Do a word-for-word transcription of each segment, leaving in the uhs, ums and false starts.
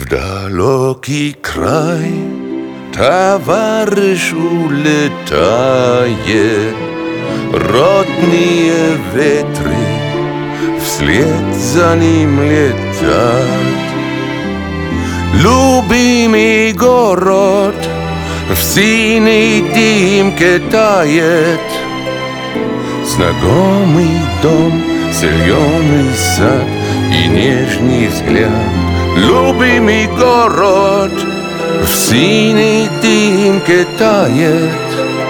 далекий край товарищ улетает, родные ветры вслед за ним летят. Любимый город в синей дымке тает, знакомый дом, зеленый сад и нежный взгляд. Любимый город в синей дымке тает,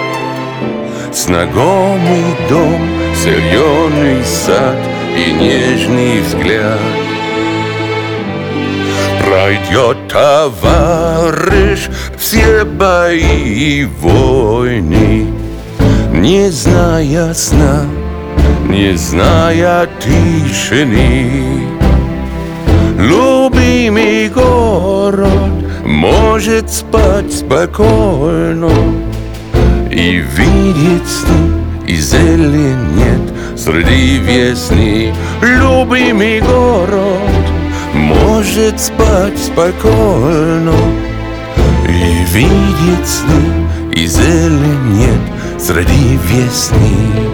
знакомый дом, зеленый сад и нежный взгляд. Пройдет товарищ все бои и войны, не зная сна, не зная тишины. Любимый город может спать спокойно и видеть сны, и зелень нет среди весны. Любимый город может спать спокойно и видеть сны, и зелень нет среди весны.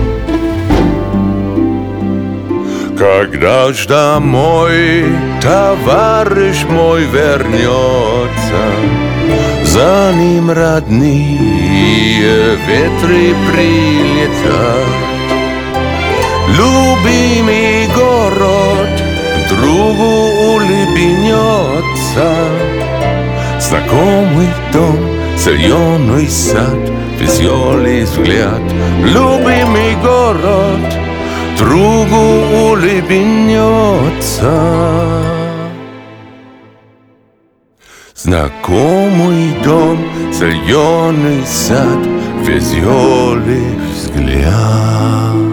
Когда ж домой товарищ мой вернется, за ним родные ветры прилетят. Любимый город другу улыбнется, знакомый дом, зеленый сад, веселый взгляд. Любимый город другу улыбнется, знакомый дом, зеленый сад, веселый взгляд.